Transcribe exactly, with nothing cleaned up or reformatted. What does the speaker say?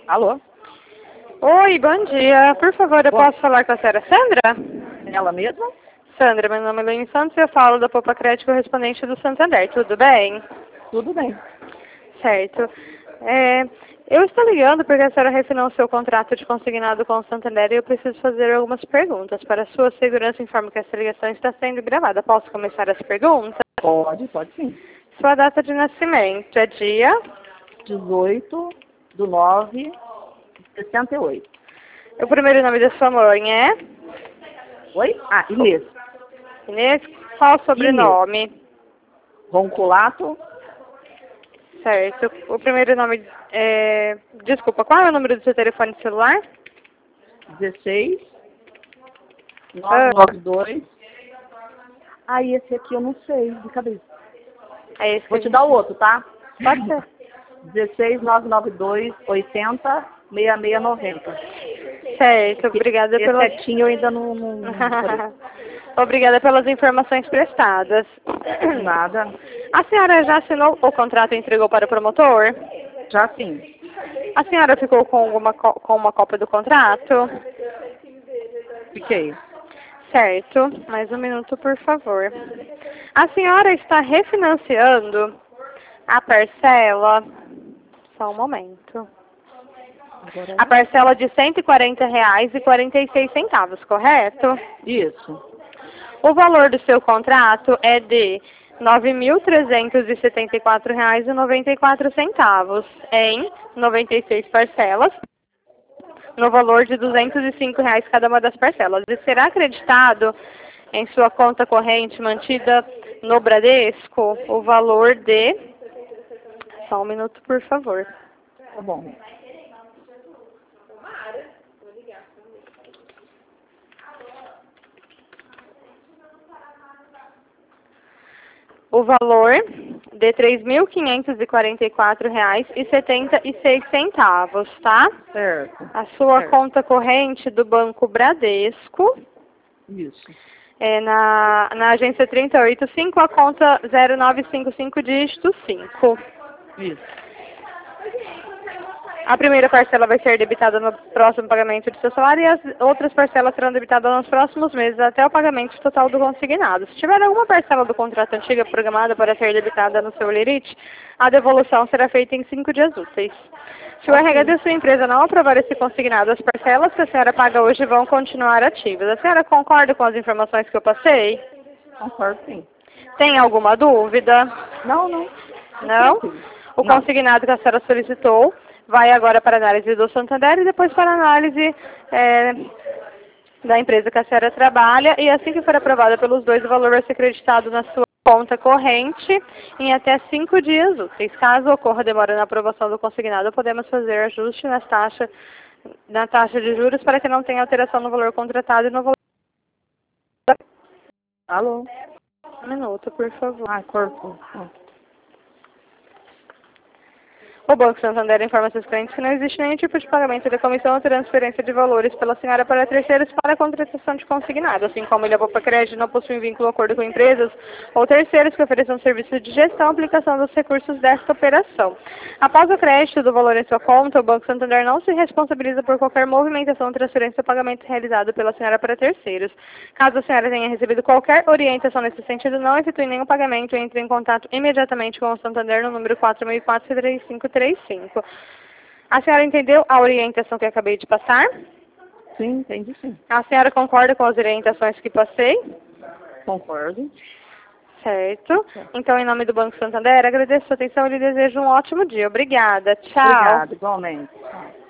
Alô? Oi, bom dia. Por favor, eu Bom. posso falar com a senhora Sandra? Ela mesma? Sandra, meu nome é Luiz Santos e eu falo da Poupa Crédito correspondente do Santander. Tudo bem? Tudo bem. Certo. É, eu estou ligando porque a senhora refinou o seu contrato de consignado com o Santander e eu preciso fazer algumas perguntas. Para a sua segurança, informo que essa ligação está sendo gravada. Posso começar as perguntas? Pode, pode sim. Sua data de nascimento é dia? dezoito do nove de sessenta e oito. O primeiro nome da sua mãe é? Oi? Ah, Inês. Inês? Qual o sobrenome? Ronculato. Certo. O primeiro nome é... Desculpa, qual é o número do seu telefone celular? dezesseis nove nove dois. Ah, e esse aqui eu não sei de cabeça. É esse que Vou a te gente- dar o outro, tá? Pode ser. dezesseis nove nove dois oitenta sessenta e seis noventa. Certo. Obrigada Esse pelas... setinho eu ainda não, não, não decorei. Obrigada pelas informações prestadas. Nada. A senhora já assinou o contrato e entregou para o promotor? Já sim. A senhora ficou com, alguma, có- com uma cópia do contrato? Fiquei. Certo. Mais um minuto, por favor. A senhora está refinanciando a parcela... Só um momento. Agora A parcela de cento e quarenta reais e quarenta e seis centavos, correto? Isso. O valor do seu contrato é de nove mil trezentos e setenta e quatro reais e noventa e quatro centavos em noventa e seis parcelas, no valor de duzentos e cinco reais cada uma das parcelas. E será acreditado em sua conta corrente mantida no Bradesco o valor de... Só um minuto, por favor. Tá bom. O valor de três mil quinhentos e quarenta e quatro reais e setenta e seis centavos, tá? Certo. A sua Certo. conta corrente do Banco Bradesco Isso. é na, na agência trinta e oito cinco, a conta zero nove cinco cinco, dígito cinco. Isso. A primeira parcela vai ser debitada no próximo pagamento do seu salário e as outras parcelas serão debitadas nos próximos meses até o pagamento total do consignado. Se tiver alguma parcela do contrato antiga programada para ser debitada no seu lerite, a devolução será feita em cinco dias úteis. Se o R H da sua empresa não aprovar esse consignado, as parcelas que a senhora paga hoje vão continuar ativas. A senhora concorda com as informações que eu passei? Concordo, sim. Tem alguma dúvida? Não, não. Não? O Não. consignado que a senhora solicitou vai agora para a análise do Santander e depois para a análise é, da empresa que a senhora trabalha. E assim que for aprovada pelos dois, o valor vai ser creditado na sua conta corrente em até cinco dias úteis. Caso ocorra demora na aprovação do consignado, podemos fazer ajuste nas taxa, na taxa de juros para que não tenha alteração no valor contratado e no valor... Alô? Um minuto, por favor. Ah, corpo. Ah. O Banco Santander informa seus clientes que não existe nenhum tipo de pagamento de comissão ou transferência de valores pela senhora para terceiros para a contratação de consignado, assim como ele, a Poupa Crédito, não possui vínculo ou acordo com empresas ou terceiros que ofereçam serviço de gestão e aplicação dos recursos desta operação. Após o crédito do valor em sua conta, o Banco Santander não se responsabiliza por qualquer movimentação, transferência ou pagamento realizado pela senhora para terceiros. Caso a senhora tenha recebido qualquer orientação nesse sentido, não efetue nenhum pagamento e entre em contato imediatamente com o Santander no número quatro mil e quatro, três cinco três cinco. A senhora entendeu a orientação que eu acabei de passar? Sim, entendi sim. A senhora concorda com as orientações que passei? Concordo. Certo. Então, em nome do Banco Santander, agradeço a sua atenção e lhe desejo um ótimo dia. Obrigada. Tchau. Obrigada, igualmente. Tchau.